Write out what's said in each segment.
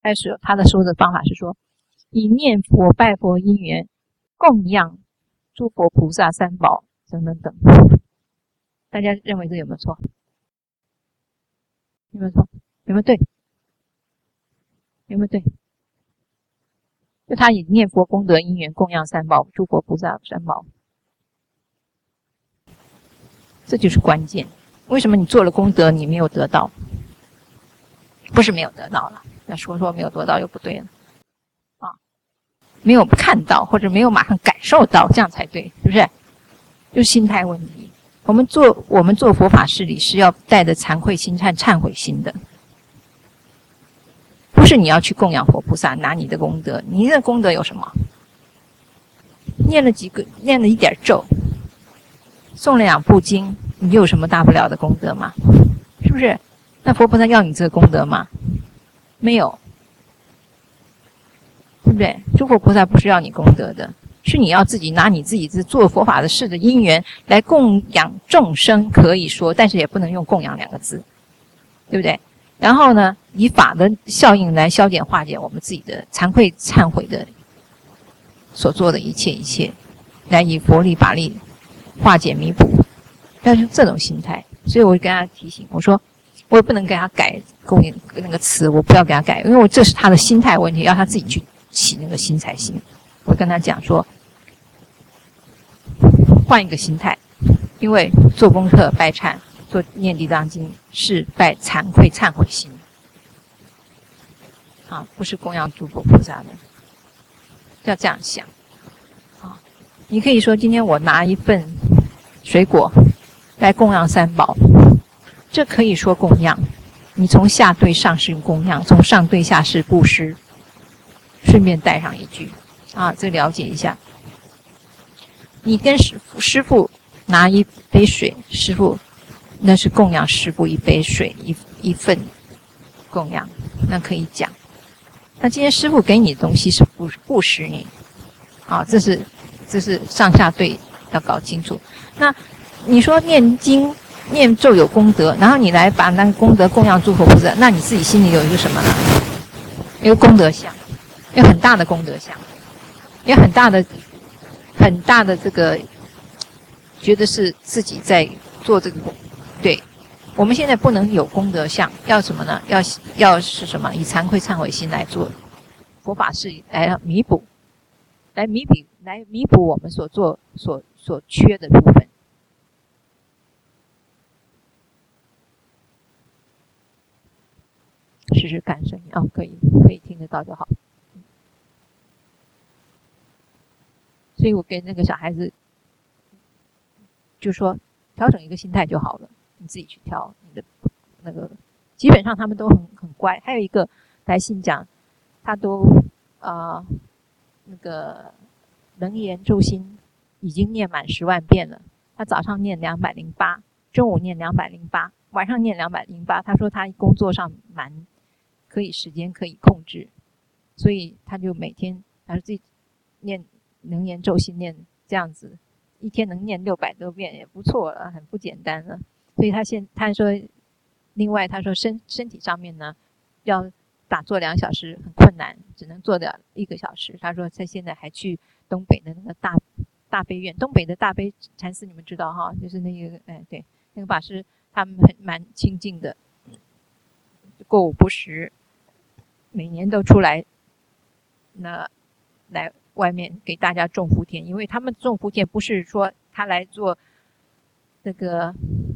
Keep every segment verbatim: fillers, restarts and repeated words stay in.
开始他的说的方法是说，以念佛拜佛因缘供养诸佛菩萨三宝等等等。大家认为这有没有错？有没有错？有没有对？有没有对？就他以念佛功德因缘供养三宝，诸佛菩萨三宝，这就是关键。为什么你做了功德你没有得到？不是没有得到了，那说说没有得到又不对了啊，没有看到或者没有马上感受到，这样才对，是不是？就是心态问题。我们做我们做佛法事理是要带着惭愧心和忏悔心的，不是你要去供养佛菩萨拿你的功德，你的功德有什么？念了几个，念了一点咒，诵了两部经，你有什么大不了的功德吗？是不是？那佛菩萨要你这个功德吗？没有，对不对？诸佛菩萨不是要你功德的，是你要自己拿你自己做佛法的事的因缘来供养众生，可以说，但是也不能用供养两个字，对不对？然后呢，以法的效应来消减化解我们自己的惭愧忏悔的所做的一切一切，来以佛力法力化解弥补，要是这种心态。所以我跟他提醒，我说我也不能给他改供养那个词，我不要给他改，因为我这是他的心态问题，要他自己去起那个心才行。我跟他讲说，换一个心态，因为做功课拜忏，做念地藏经是拜惭愧忏悔心，啊，不是供养诸佛菩萨的，要这样想。啊，你可以说今天我拿一份水果来供养三宝，这可以说供养。你从下对上是供养，从上对下是布施。顺便带上一句啊，这了解一下。你跟师父师父拿一杯水，师父那是供养师父一杯水，一一份供养，那可以讲。那今天师父给你的东西是布布施你，啊，这是这是上下对要搞清楚。那你说念经念咒有功德，然后你来把那个功德供养诸佛菩萨，那你自己心里有一个什么呢？一个功德相，有很大的功德相，有很大的很大的这个觉得是自己在做这个。对，我们现在不能有功德相，要什么呢？要要是什么？以惭愧忏悔心来做佛法事，来弥补，来弥补，来弥补我们所做所所缺的部分。试试看声音哦，可以，可以听得到就好。所以我给那个小孩子就说，调整一个心态就好了，你自己去调你的那个。基本上他们都很很乖。还有一个来信讲，他都呃那个楞严咒心已经念满十万遍了。他早上念两百零八，中午念两百零八，晚上念两百零八。他说他工作上蛮可以时间可以控制，所以他就每天他说自己念楞严咒心念这样子，一天能念六百多遍也不错了，很不简单了。所以他现他说，另外他说身身体上面呢，要打坐两小时很困难，只能坐掉一个小时。他说他现在还去东北的那个大大悲院，东北的大悲禅寺你们知道哈，就是那个哎对，那个法师他们很蛮清净的，过午不食，每年都出来那来外面给大家种福田。因为他们种福田不是说他来做这个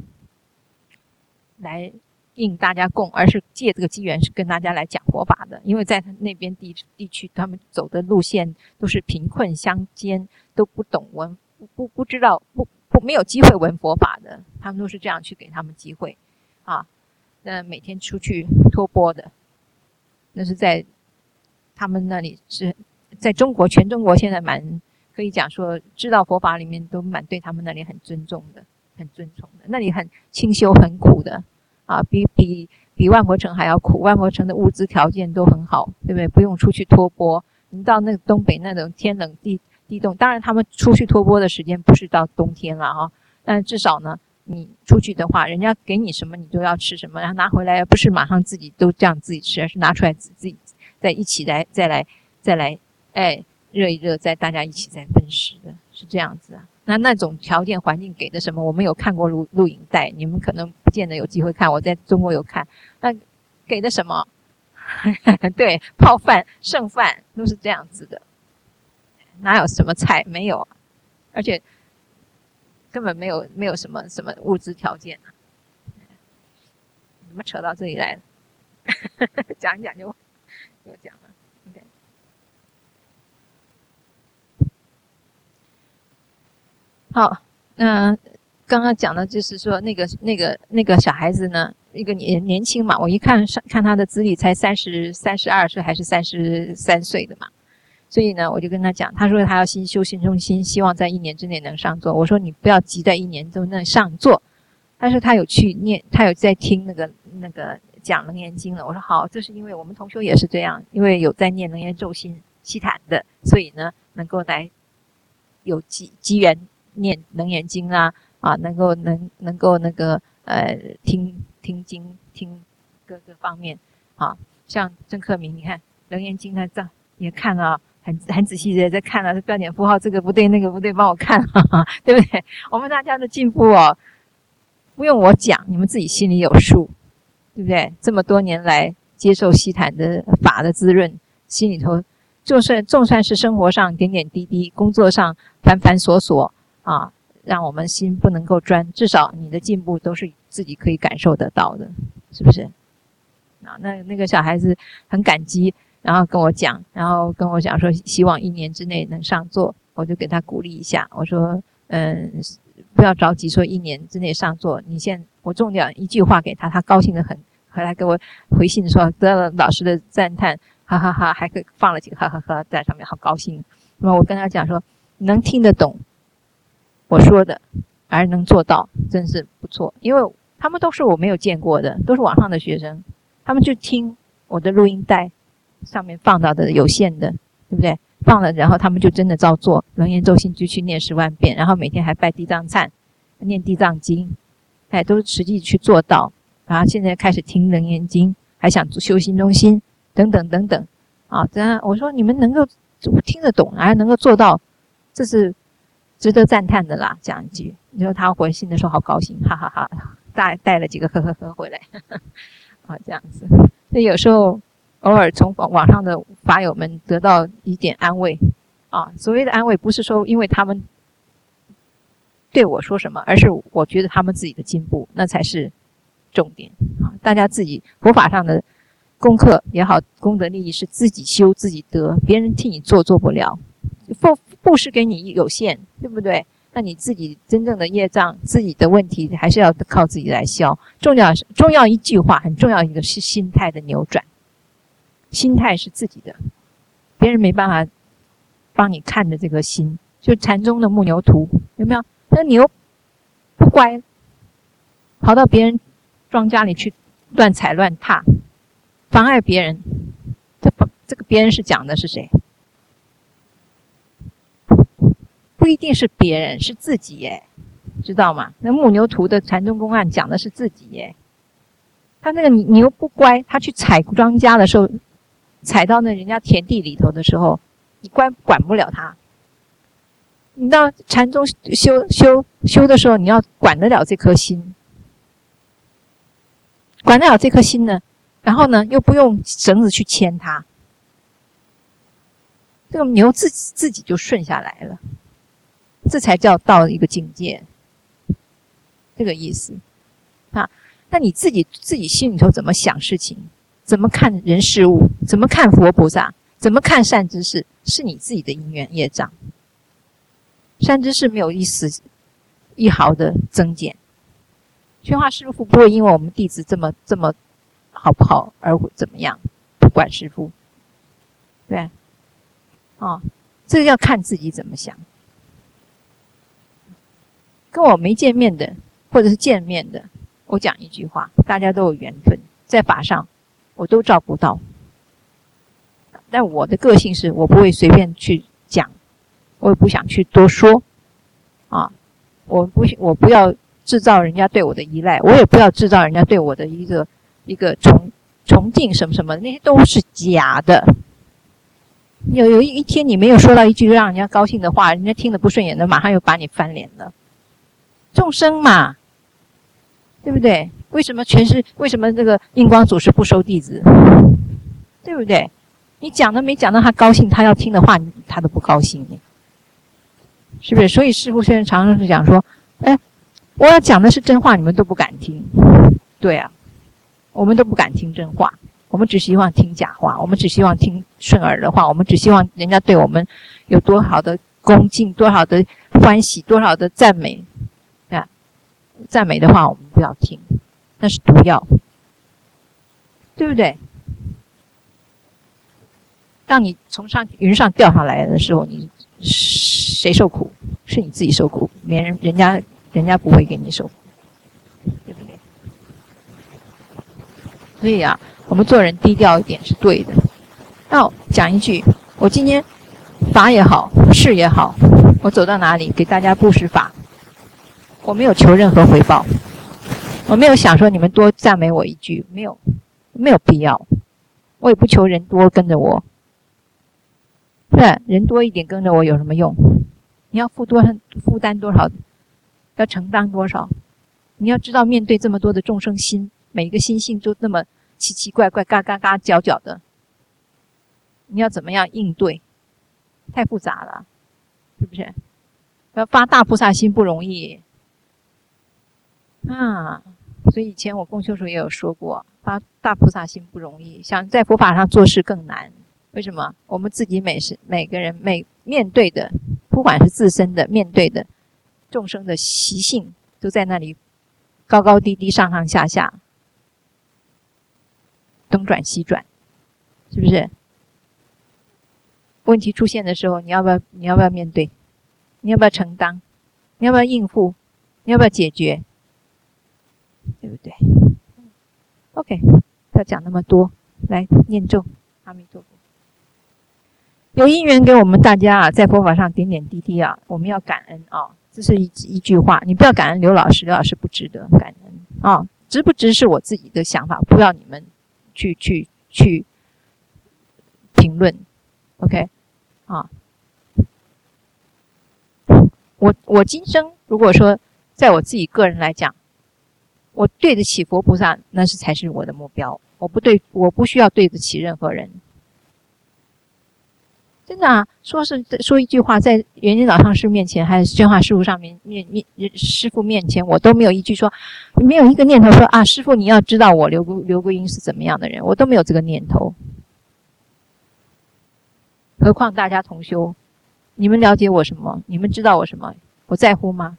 来应大家供，而是借这个机缘是跟大家来讲佛法的。因为在那边地地区他们走的路线都是贫困乡间，都不懂闻不不不知道不不没有机会闻佛法的，他们都是这样去给他们机会啊。那每天出去托钵的，那是在他们那里，是在中国全中国现在蛮可以讲说知道佛法里面都蛮对他们那里很尊重的，很尊崇的。那里很清修很苦的啊，比比比万佛城还要苦。万佛城的物资条件都很好，对不对？不用出去托钵。你到那个东北那种天冷地地冻，当然他们出去托钵的时间不是到冬天了哈，但至少呢，你出去的话，人家给你什么你都要吃什么，然后拿回来不是马上自己都这样自己吃，而是拿出来自己再一起来再来再来哎热一热，再大家一起再分食的，是这样子啊。那那种条件环境给的什么，我们有看过录录影带，你们可能不见得有机会看，我在中国有看，那给的什么对，泡饭剩饭都是这样子的，哪有什么菜，没有，而且根本没有没有什么什么物质条件啊。怎么扯到这里来了讲一讲就就讲了。 OK， 好，那、呃、刚刚讲的就是说那个那个那个小孩子呢，一个年年轻嘛，我一看看他的资历才三十三十二岁还是三十三岁的嘛，所以呢我就跟他讲，他说他要新修心中心，希望在一年之内能上座。我说你不要急在一年之内上座，但是他有去念，他有在听那个那个讲楞严经了。我说好，这是因为我们同修也是这样，因为有在念楞严咒心西坛的，所以呢能够来有机机缘念楞严经啊啊，能够能能够那个呃听听经听各个方面啊，像郑克明，你看楞严经他这也看了，很很仔细的在看了，标点符号这个不对那个不对，帮我看，哈哈，对不对？我们大家的进步哦，不用我讲，你们自己心里有数，对不对？这么多年来接受西坛的法的滋润，心里头就算就算是生活上点点滴滴，工作上繁繁琐琐啊，让我们心不能够专，至少你的进步都是自己可以感受得到的，是不是？啊，那那个小孩子很感激，然后跟我讲，然后跟我讲说希望一年之内能上座，我就给他鼓励一下，我说嗯，不要着急说一年之内上座，你现我重点一句话给他，他高兴得很，回来给我回信说得了老师的赞叹，哈哈哈，还可以放了几个哈哈哈在上面，好高兴。那么我跟他讲说，能听得懂我说的，而能做到，真是不错。因为他们都是我没有见过的，都是网上的学生，他们就听我的录音带上面放到的有限的，对不对？放了，然后他们就真的照做，楞严咒心就去念十万遍，然后每天还拜地藏忏，念地藏经，哎，都实际去做到。然后现在开始听楞严经，还想修心中心，等等等等，啊，这样我说你们能够听得懂，还能够做到，这是值得赞叹的啦。讲一句，你说他回信的时候好高兴，哈哈哈，带带了几个呵呵呵回来，呵呵啊，这样子。所以有时候偶尔从网上的法友们得到一点安慰，啊，所谓的安慰不是说因为他们对我说什么，而是我觉得他们自己的进步，那才是重点啊！大家自己佛法上的功课也好，功德利益是自己修自己得，别人替你做做不了，布布施给你有限，对不对？那你自己真正的业障、自己的问题，还是要靠自己来消。重要重要一句话，很重要一个是心态的扭转，心态是自己的，别人没办法帮你看的这个心，就禅宗的木牛图，有没有？那牛不乖，跑到别人庄家里去乱踩乱踏，妨碍别人。这这个别人是讲的是谁？不一定是别人，是自己耶，知道吗？那木牛图的禅宗公案讲的是自己耶。他那个牛不乖，他去踩庄家的时候，踩到那人家田地里头的时候，你管管不了他。你到禅宗修修修的时候，你要管得了这颗心，管得了这颗心呢，然后呢又不用绳子去牵它，这个牛自己自己就顺下来了，这才叫到一个境界，这个意思啊。那你自己自己心里头怎么想事情，怎么看人事物，怎么看佛菩萨，怎么看善知识，是你自己的因缘业障。善知识没有一丝一毫的增减，宣化师父不会因为我们弟子这么这么好不好而怎么样，不管师父，对，哦，这个要看自己怎么想。跟我没见面的，或者是见面的，我讲一句话，大家都有缘分，在法上我都照顾到，但我的个性是我不会随便去讲，我也不想去多说啊，我不我不要制造人家对我的依赖，我也不要制造人家对我的一个一个崇崇敬什么什么，那些都是假的。有有一天你没有说到一句让人家高兴的话，人家听得不顺眼的，马上又把你翻脸了。众生嘛，对不对？为什么全是为什么这个印光祖师不收弟子？对不对？你讲的没讲到他高兴，他要听的话，他都不高兴，是不是？所以师父现在常常是讲说，哎，我要讲的是真话，你们都不敢听。对啊，我们都不敢听真话，我们只希望听假话，我们只希望听顺耳的话，我们只希望人家对我们有多好的恭敬，多少的欢喜，多少的赞美。啊，赞美的话我们不要听，那是毒药，对不对？当你从上云上掉下来的时候，你谁受苦？是你自己受苦，别人人家人家不会给你受苦，对不对？所以啊，我们做人低调一点是对的。那讲一句，我今天法也好，事也好，我走到哪里给大家布施法，我没有求任何回报，我没有想说你们多赞美我一句，没有，没有必要，我也不求人多跟着我。对，人多一点跟着我有什么用？你要负多负担多少，要承担多少？你要知道，面对这么多的众生心，每一个心性都那么奇奇怪怪、嘎嘎嘎、角角的，你要怎么样应对？太复杂了，是不是？要发大菩萨心不容易啊！所以以前我共修时候也有说过，发大菩萨心不容易，想在佛法上做事更难。为什么？我们自己每是每个人每面对的，不管是自身的面对的众生的习性，都在那里高高低低、上上下下、东转西转，是不是？问题出现的时候，你要不要？你要不要面对？你要不要承担？你要不要应付？你要不要解决？对不对 ？OK， 不要讲那么多，来念咒，阿弥陀佛。有因缘给我们大家啊，在佛法上点点滴滴啊，我们要感恩啊，这是一一句话。你不要感恩刘老师，刘老师不值得感恩啊，值不值是我自己的想法，不要你们去去去评论 ，OK 啊。我我今生如果说在我自己个人来讲，我对得起佛菩萨，那是才是我的目标。我不对，我不需要对得起任何人。真的啊，说是说一句话，在圆觉老上师面前，还是宣化师父上面面面师父面前，我都没有一句说，没有一个念头说啊，师父你要知道我刘刘桂英是怎么样的人，我都没有这个念头。何况大家同修，你们了解我什么？你们知道我什么？我在乎吗？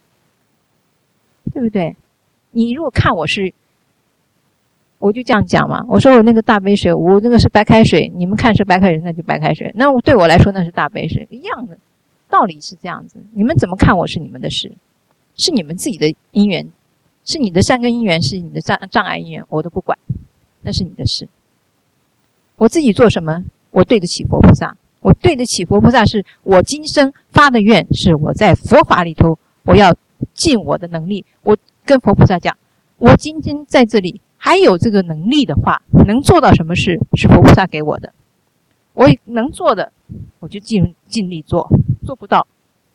对不对？你如果看我是。我就这样讲嘛，我说我那个大杯水，我那个是白开水，你们看是白开水，那就白开水，那对我来说那是大杯水，一样的道理是这样子。你们怎么看我是你们的事，是你们自己的因缘，是你的善根因缘，是你的障障碍因缘，我都不管，那是你的事。我自己做什么，我对得起佛菩萨，我对得起佛菩萨，是我今生发的愿，是我在佛法里头，我要尽我的能力，我跟佛菩萨讲，我今天在这里。还有这个能力的话，能做到什么事是佛菩萨给我的，我能做的我就尽尽力做，做不到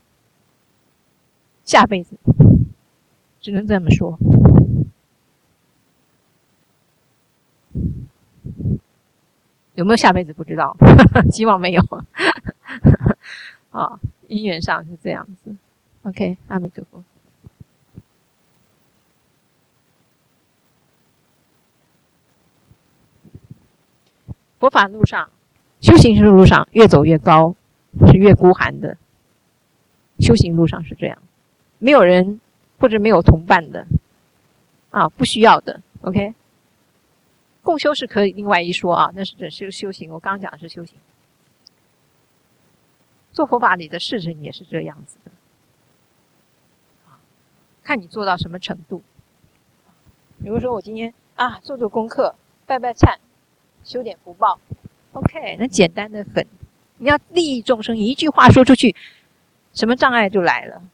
下辈子只能这么说。有没有下辈子不知道，希望没有啊，因缘上是这样子。 OK， 阿弥陀佛。佛法路上，修行路上越走越高，是越孤寒的。修行路上是这样，没有人或者没有同伴的啊，不需要的。OK， 共修是可以另外一说啊，那是只是修行。我刚刚讲的是修行，做佛法里的事情也是这样子的，看你做到什么程度。比如说我今天啊做做功课，拜拜忏。修点福报 ，OK， 那简单的很。你要利益众生，一句话说出去，什么障碍就来了。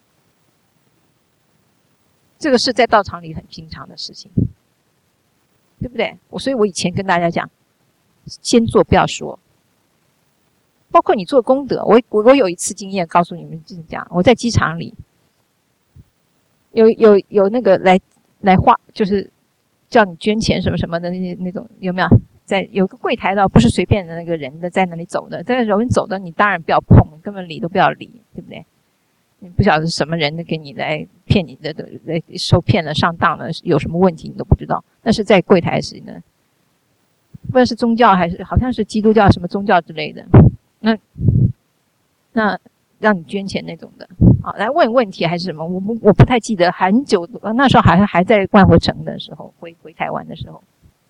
这个是在道场里很平常的事情。 对不对？我所以我以前跟大家讲，先做不要说。包括你做功德，我我我有一次经验告诉你们就是这样，我在机场里有有有那个来来花，就是叫你捐钱什么什么的那那种，有没有？在有个柜台的，不是随便的那个人的在那里走的，但是有人走的你当然不要碰，根本理都不要理，对不对？你不晓得是什么人的给你来骗你的，来受骗了上当了，有什么问题你都不知道。那是在柜台时呢，不知道是宗教还是好像是基督教什么宗教之类的。那那让你捐钱那种的啊，来问问题还是什么？我不我不太记得，很久那时候好像还在万和城的时候，回回台湾的时候，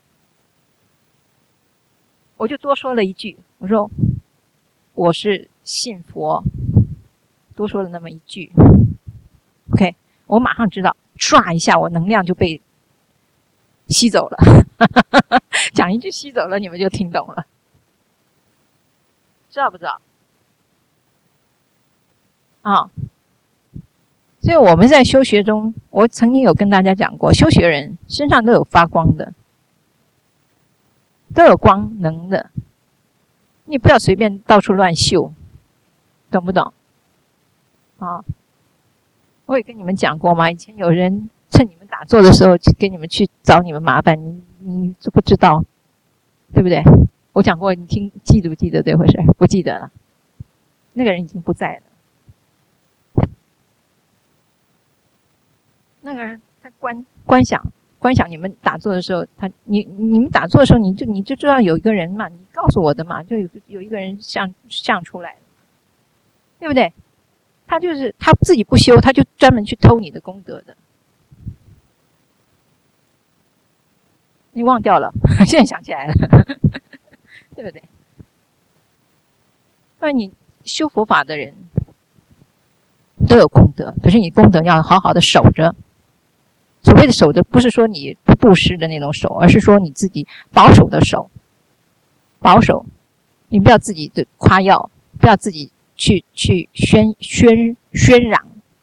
我就多说了一句，我说我是信佛，多说了那么一句 ，OK， 我马上知道，唰一下我能量就被吸走了，讲一句吸走了，你们就听懂了。知道不知道？啊，所以我们在修学中，我曾经有跟大家讲过，修学人身上都有发光的，都有光能的，你不要随便到处乱秀，懂不懂？啊，我也跟你们讲过嘛，以前有人趁你们打坐的时候跟你们去找你们麻烦，你你知不知道？对不对？我讲过，你听记不记得这回事？不记得了，那个人已经不在了。那个人他观观想观想你们打坐的时候，他你你们打坐的时候，你就你就知道有一个人嘛，你告诉我的嘛，就有有一个人像像出来了，对不对？他就是他自己不修，他就专门去偷你的功德的。你忘掉了，现在想起来了。对不对？那你修佛法的人都有功德，可是你功德要好好的守着。所谓的守着，不是说你不布施的那种守，而是说你自己保守的守。保守，你不要自己的夸耀，不要自己去去宣宣宣嚷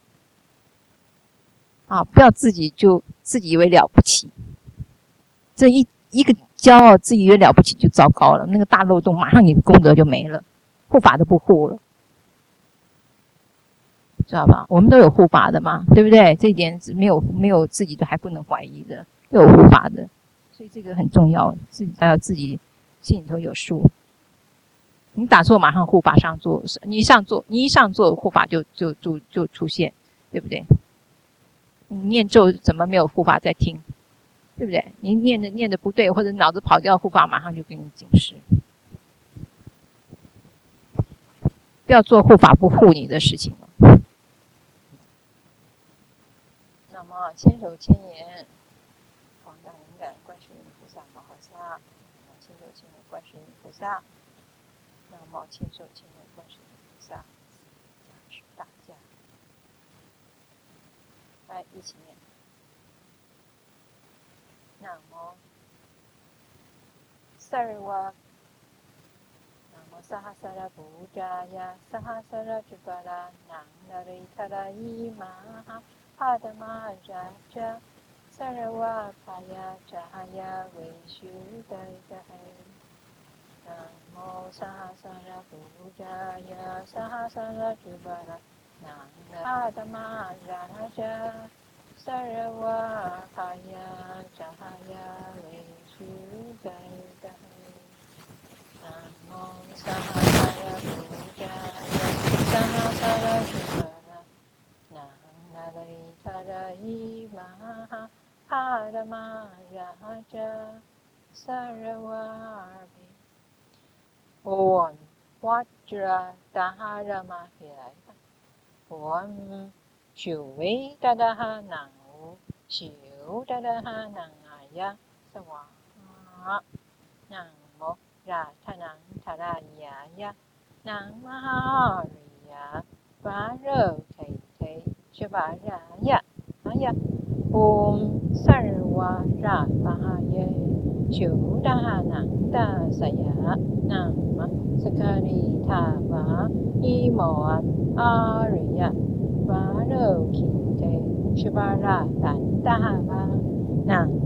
啊！不要自己就自己以为了不起，这一一个。骄傲自己以为了不起就糟糕了，那个大漏洞马上你的功德就没了，护法都不护了，知道吧？我们都有护法的嘛，对不对？这一点没有没有自己的还不能怀疑的，都有护法的，所以这个很重要，自己要自己心里头有数。你打坐马上护法上座，你一上座，你一上座护法就就就就出现，对不对？你念咒怎么没有护法在听？对不对？你念的念的不对，或者脑子跑掉，护法马上就给你警示。不要做护法不护你的事情了。那么千手千眼，广大灵感观世音菩萨摩诃萨，千手千眼观世音菩萨，那么千手千眼观世音菩萨，加持大家。来，一起念。Namo Sarva Namo Sahasara Bhujaya Sahasara Jubala Nandaritara Imaha Padamajaja Sarva Kaya Jahaya Vishudaya Namo Sahasara Bhujaya Sahasara Jubala Nandaritara Padamajaja Sarva Kaya Jahaya Vishudaya Namo Sahasara Bhujaya Sahasara Jubala Nandaritara Imaha Padamajaja Sarva Om Vajra Dharamahira Om Shuve Dadaha Nang Shiu Dadaha Nang Aya Sawa Namo Ratanang Tarayaya Nang Mahariya Varo Te Te Shavaraya Aya Om Sarva Ravaye Shu Daha Nang Dasaya Nama Sakari Tava Imoan Arya Varo Kinte Shivara Tantava Namo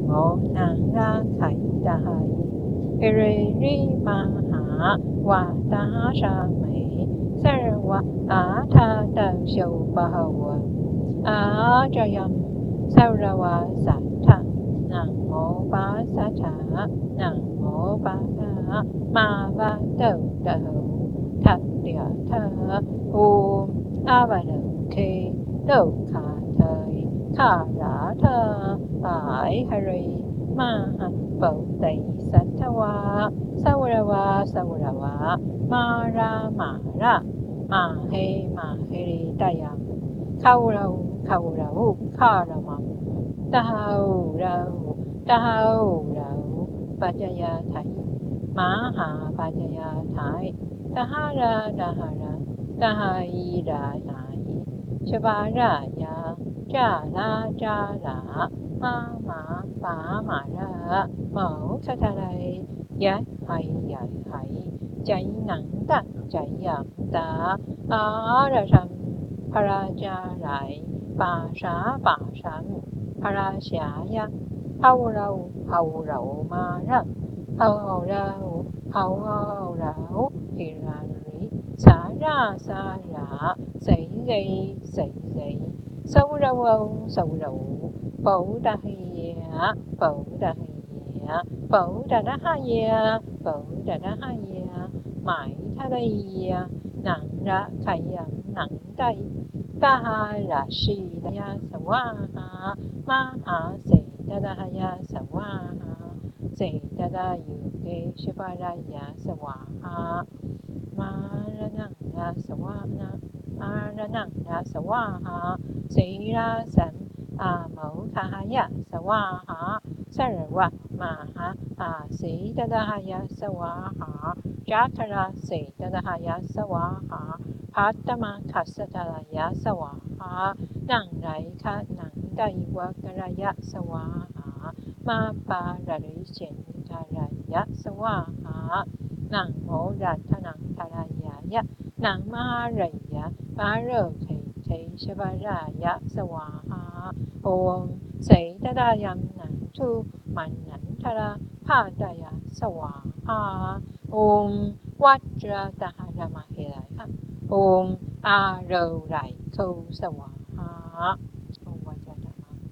โมนังราไขดาหิเอเรริมหาวาตาชาเมสรวะอาทาตังโชปะหวะอาจายัมสรวะสัทธะนะโมปัสสะทะนะโมปัสสะมาบะเตตะหูทัตเตียเธอภูมิอาบะเดเคโลคาเทยข้าราเธอหายหริมาหะเปติสัทธวาสวรวาสวรวามารามาระมาเฮมาเฮริตายังเข้าเราเข้าเราข้ารามังตาหูเราตาหูเราปัจจยาไทยมหาปัจจยาไทยตหาราตหาราตหายีราไทยชบารายาจาลาจาลามามาปามาระเหมาสัทไรยะไหยะไหใจหนังตะใจยามตาอาระชัมพระราจาไหลปาชาปาชัมพระราชายะเฮาเราเฮาเรามาระเฮาเราเฮาเราฮิราริสาราสาราใส่ใส่ใส่ใส่สาวเราสาวเราเป่าดาเฮียเป่าดาเฮียเป่าดาดาเฮียเป่าดาดาเฮียหมายทะเลหนังระไขยหนังใจตาหาราชีดายาสวาหามหาเสดดาหยาสวาหาเสดดายุเกชปารายาสวาหามาระนังยาสวานะมาระนังยาสวาหาสีราสันอาโมทายะสวาหาสรวะมาหาอาสีดดาหยาสวาหาจัตระสีดดาหยาสวาหาพัตตมาคัสตระยะสวาหาหนังไรคะหนังไดวะกระยะสวาหามาปาระริเชนทารายะสวาหาหนังโมรัตนังทารายายะหนังมหารายะปาเรเทเทชบารายะสวาหาโอมเสตดายัมนันทุมันนันทราภาดายะสวาหาโอมวัจระตหารมหิรายะโอมอาโรไรโคสวาหาโอมวัจระตหาร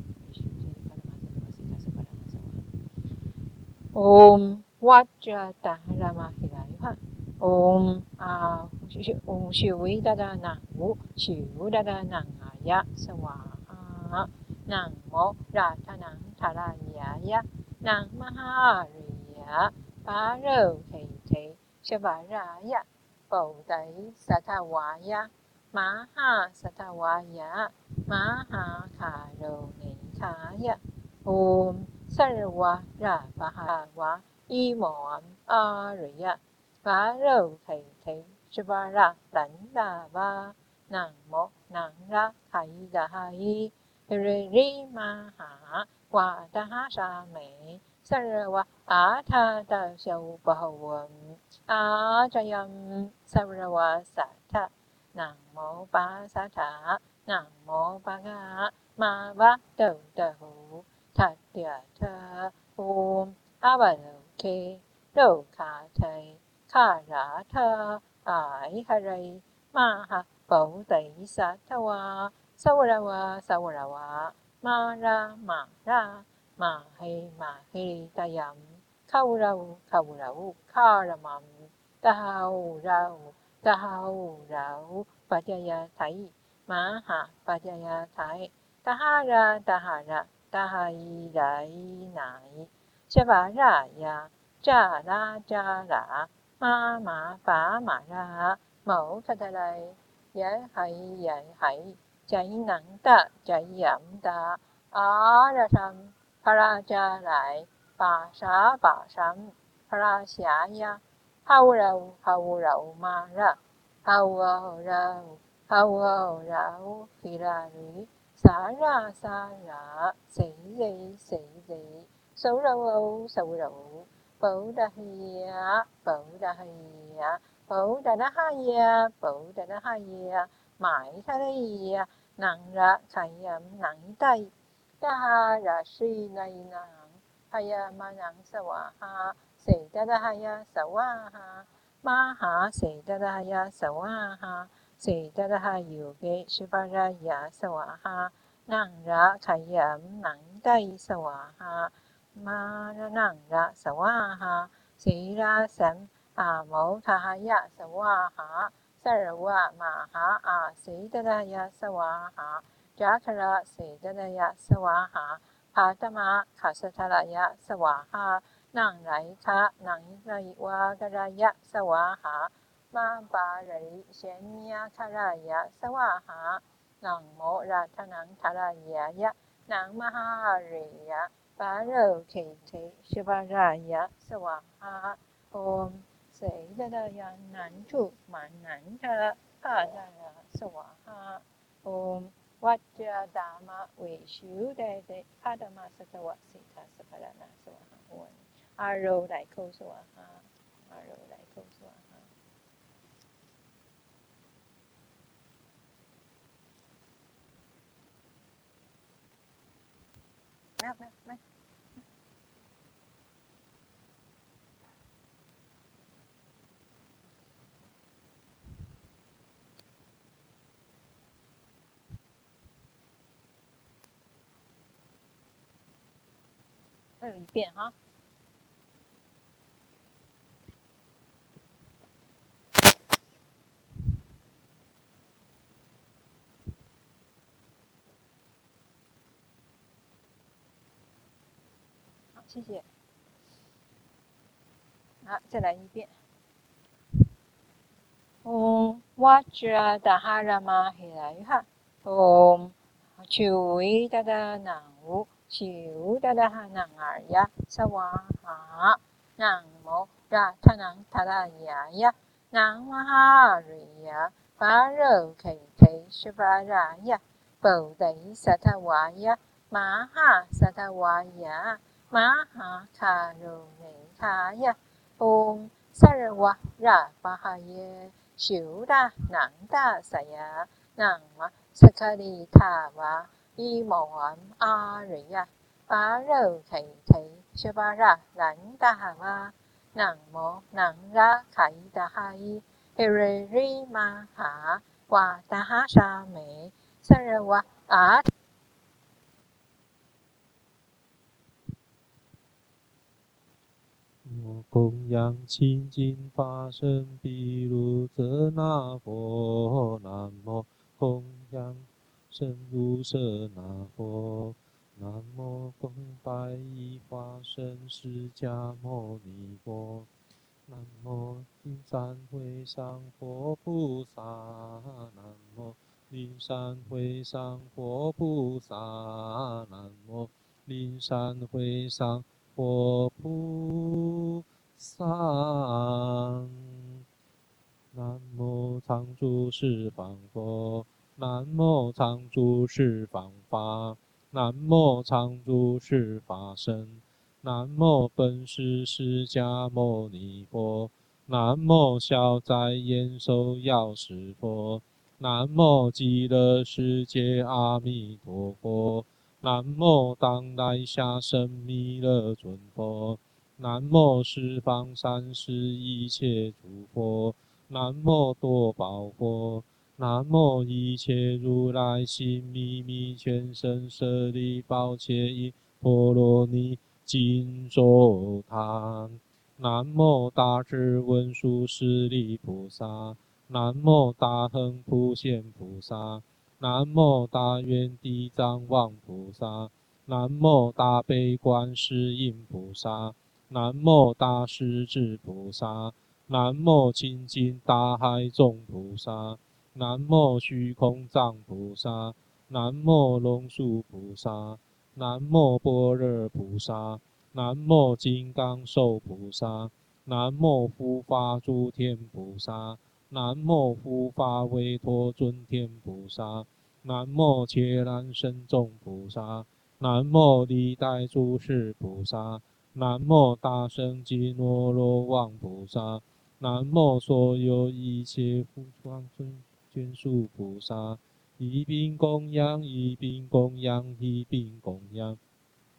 โอมวัจระตหารมหิรายะโอมอาโอมชิวิดาดานังวุชิวดาดานังอายะสวาหานังโมราธนังทารายายะนังมหาริยะปาเรเทเทชบารายะเป่าไตสัทวายะมหาสัทวายะมหาคาโรเนคายะโอมสรวะราปหาวะอีหมอนอาริยะปาเรเทเทชบาระตันดาบานังโมนังระไขดาหิเรริมาหาวาตหาชาเมสรวะอาทาตาโชปะหวะอาจายัมสรวะสัทธะนะโมปัสสะทะนะโมปะกะมาบะเตตะหูทัตเตียเธอภูมิอาบะโลเคโลคาไทยข้าราเธอหายหริมาหะเป่าไตสัทธวาสวรวาสวรวามารามารามาเฮมาเฮริตายัมเข้าเราเข้าเราข้ารามัมตาหูเราตาหูเราปัจจยาไทยมหาปัจจยาไทยตหาราตหาระตหายีไรไหนชบารายาจาลาจาลามามาปามาราเหมาทัตไรยะไหยะไหใจหนังตะใจยามตาอาระชัมพระราชาไหลปาชาปาชัมพระราชายะเฮาเราเฮาเรามาระเฮาเราเฮาเราฮิราริสาราสาราเสเสเสเสสาวเราสาวเราเป่าดาเฮียเป่าดาเฮียเป่าดาดาเฮียเป่าดาดาเฮียหมายทะเลหนังระไขยำหนังไตตาหาราชีในนางยามะนังสวาหาเสตตะหายาสวาหามหาเสตตะหายาสวาหาเสตตะหายุเกชิปารายาสวาหานังระขยามนังไดสวาหามานังระสวาหาสีราสัมอาโมทหายะสวาหาสรวะมหาอาเสตตะหายาสวาหาจักระเสตตะหายาสวาหาภาตมะขัสทรายะสวาหานังไหลคะนังไรวากรายะสวาหามาปาริเชนยาคารายะสวาหานังโมราทนังทารายะยะนังมหาริยะปาโรเคเทชบารายะสวาหาโอมเสดดายันนันทุมันนันทะปาดายะสวาหาโอมวัจจดามะเวชูเดเดพาดมาสตวะสิทาสภารนาสวาหาวันอารโรไดโคสวาหาอารโรไดโคสวาหาแม่แม่แม่再有一遍哈。好，谢谢。好，再来一遍。Om Vajra Dharma Hirayha Om Chui Dada Nang Chiu Dada Nang Arya Swaha Nang Mo Ratanang Tarayaya Nang Mahariya Paro Kate Shivaraya Bodhi Satawaya Maha Satawaya Maha Karunekaya Om Sarva Rapahaya 修达南达萨呀，南玛萨卡利塔瓦伊摩安阿瑞呀，巴柔凯凯修巴拉兰达瓦，南摩南拉凯达哈伊，嘿瑞瑞玛哈瓦达哈沙美，萨热瓦阿。 我供养清净法身毗卢遮那佛，南无供养身如舍那佛，南无供拜依法身释迦牟尼佛，南无灵山会上佛菩萨，南无灵山会上佛菩萨，南无灵山会上佛菩萨，南无常住释放佛，南无常住释放法，南无常住释法身，南无本师释迦牟尼佛，南无消灾延寿药师佛，南无极乐世界阿弥陀佛。南无当来下生弥勒尊佛，南无十方三世一切诸佛，南无多宝佛，南无一切如来心秘密全身舍利宝切因陀罗尼金咒坛，南无大智文殊师利菩萨，南无大恒普贤菩萨。南无大愿地藏王菩萨，南无大悲观世音菩萨，南无大势至菩萨，南无清净大海众菩萨，南无虚空藏菩萨，南无龙树菩萨，南无般若菩萨，南无金刚手菩萨，南无护法诸天菩萨。南无护法韦陀尊天菩萨，南无伽蓝身众菩萨，南无历代诸世菩萨，南无大圣吉诺罗王菩萨，南无所有一切福光尊眷属菩萨，一并供养，一并供养，一并供养。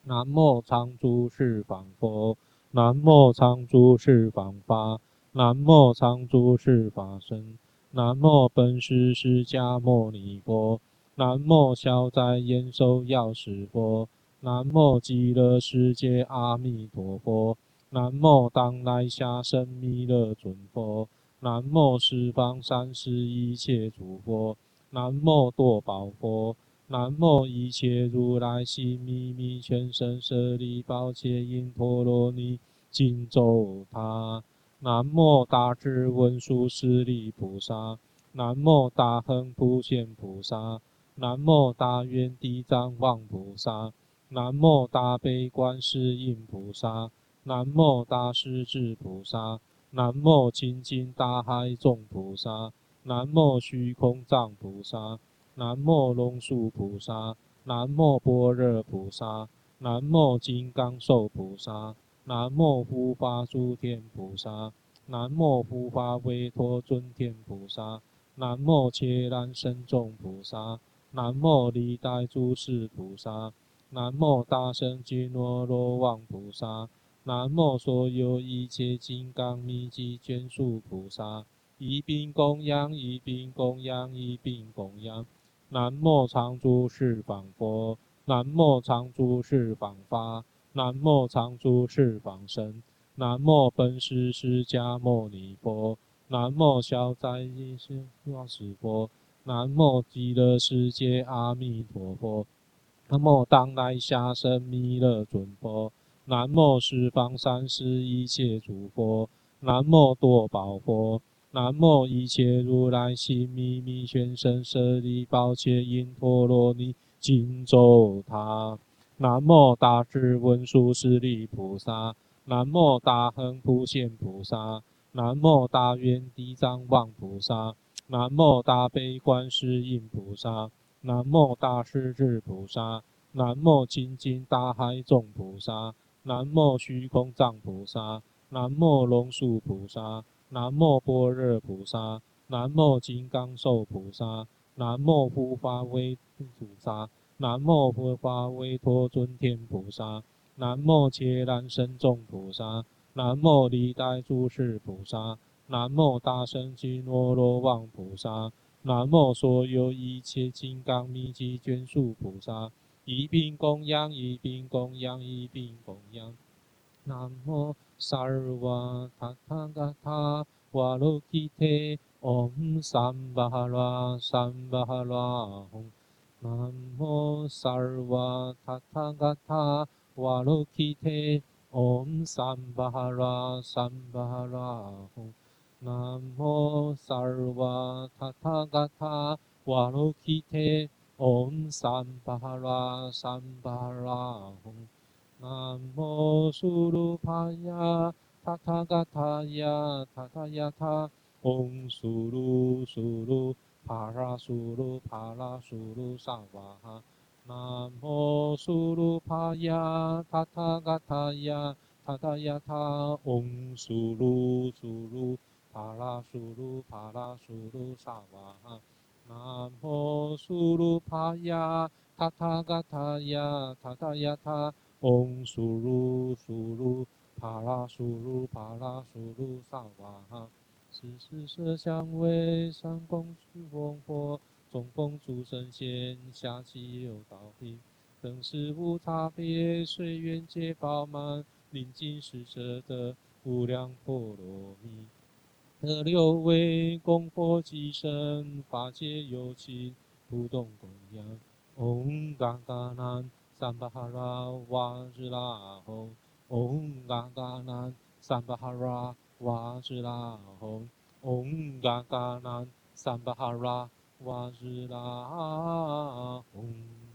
南无常住释放佛，南无常住释放法，南无常住释法身，南无本师释迦牟尼佛，南无消灾延寿药师佛，南无极乐世界阿弥陀佛，南无当来下生弥勒尊佛，南无十方三世一切诸佛，南无多宝佛。南无一切如来心秘密全身舍利宝切因陀罗尼金咒他。南无大智文殊师利菩萨，南无大恒普贤菩萨，南无大愿地藏王菩萨，南无大悲观世音菩萨，南无大势至菩萨，南无清净大海众菩萨，南无虚空藏菩萨。南无龙树菩萨，南无般若菩萨，南无金刚手菩萨，南无护法诸天菩萨，南无护法韦陀尊天菩萨，南无伽蓝身众菩萨，南无历代诸世菩萨，南无大圣金罗罗王菩萨，南无所有一切金刚密集眷属菩萨，一并供养，一并供养，一并供养。南无常住释放佛，南无常住释放法，南无常住释放身，南无本师释迦牟尼佛，南无消灾吉祥药师佛，南无极乐世界阿弥陀佛，南无当来下生弥勒尊佛，南无十方三世一切诸佛，南无多宝佛。南无一切如来心秘密全身舍利宝切因陀罗尼金咒他。南无大智文殊师利菩萨，南无大恒普贤菩萨，南无大愿地藏王菩萨，南无大悲观世音菩萨，南无大势至菩萨，南无清净大海众菩萨，南无虚空藏菩萨，南无龙树菩萨。南无般若菩萨，南无金刚手菩萨，南无护法韦菩萨，南无护法韦陀尊天菩萨，南无伽蓝身众菩萨，南无历代诸世菩萨，南无大圣金罗罗王菩萨，南无所有一切金刚密集眷属菩萨，一并供养，一并供养，一并供养。南无萨尔瓦塔塔嘎塔瓦罗基提唵三巴哈拉三巴哈拉吽。南无萨尔瓦塔塔嘎塔瓦罗基提唵三巴哈拉三巴哈拉吽。南无萨尔瓦塔塔嘎塔瓦罗基提唵三巴哈拉三巴哈拉吽。南无苏鲁帕呀，塔塔嘎塔呀，塔塔呀塔，唵苏鲁苏鲁帕拉苏鲁帕拉苏鲁萨瓦哈。南无苏鲁帕呀，塔塔嘎塔呀，塔塔呀塔，唵苏鲁苏鲁帕拉苏鲁帕拉苏鲁萨瓦哈。南无苏鲁帕呀，塔塔嘎塔呀，塔塔呀塔。唵苏鲁苏鲁帕拉苏鲁帕拉苏鲁萨瓦哈。此时色香味上供诸佛佛，中供诸圣贤，下济有道品，等时无差别，随缘皆饱满，临近施舍的无量波罗蜜。得六位供佛及身，法界有情，不动供养。唵嘎嘎南三巴哈拉瓦日拉吽，唵嘎嘎南三巴哈拉瓦日拉吽，唵嘎嘎南三巴哈拉瓦日拉吽。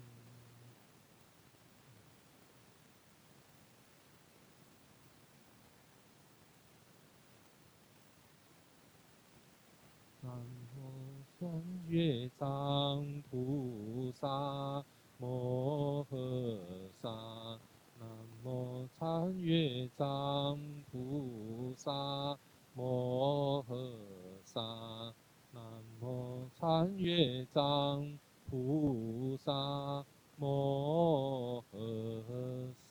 南无三月藏菩萨摩诃萨，南无参月藏菩萨摩诃萨，南无参月藏菩萨摩诃